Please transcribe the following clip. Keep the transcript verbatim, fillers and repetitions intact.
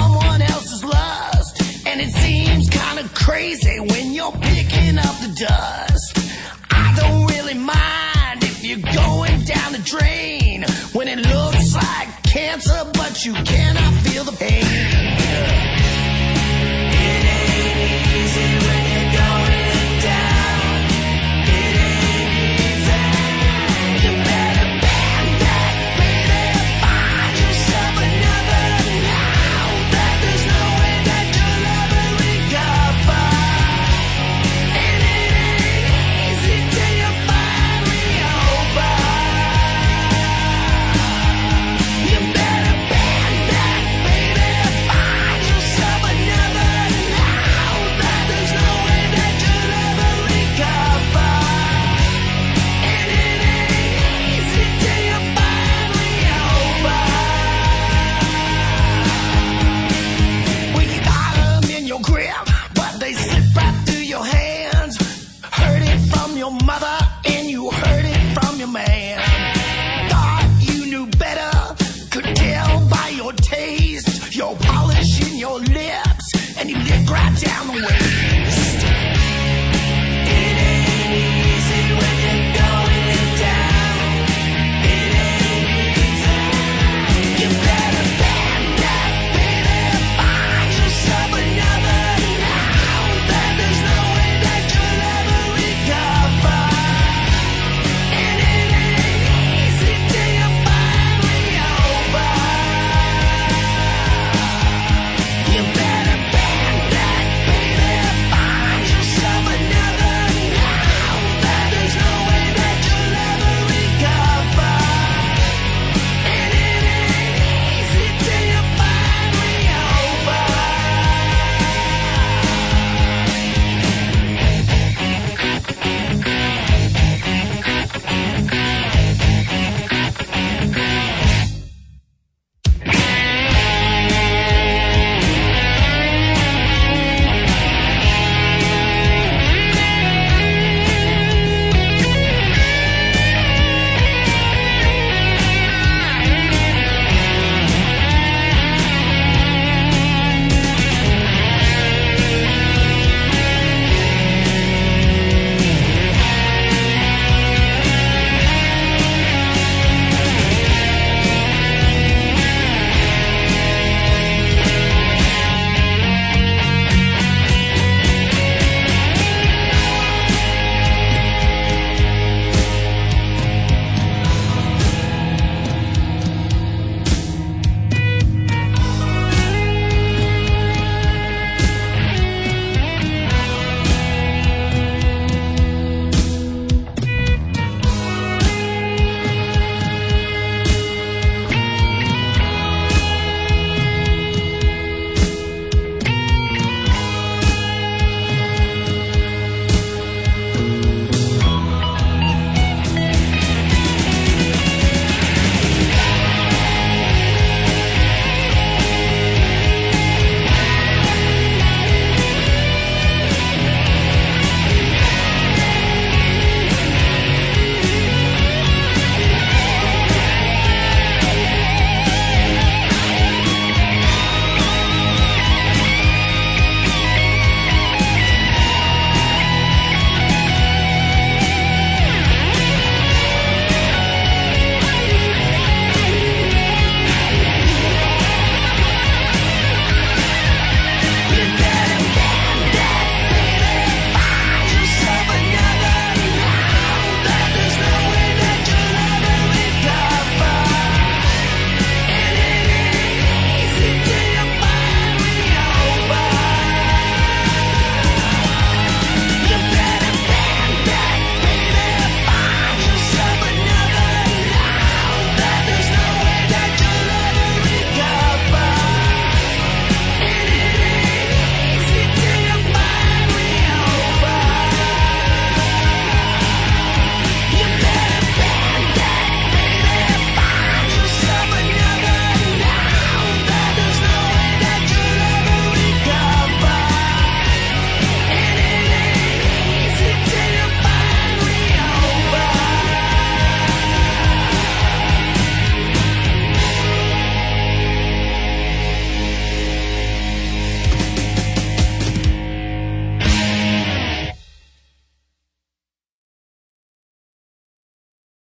someone else's lust. And it seems kind of crazy when you're picking up the dust. I don't really mind if you're going down the drain when it looks like cancer, but you cannot feel the pain. It ain't easy when you're going down. It ain't easy. You better bend that, baby. Find yourself another now. That there's no way that you'll ever recover. And it ain't easy till you finally over. You better bend that, baby. Find yourself another now. That there's no way that you'll ever recover. And it ain't easy till you finally over. Well, you got 'em in your grip, but they slip right through your hands. Heard it from your mother, and you heard it from your man. Thought you knew better, could tell by your taste, your polish in your lips, and you lick right down the waist.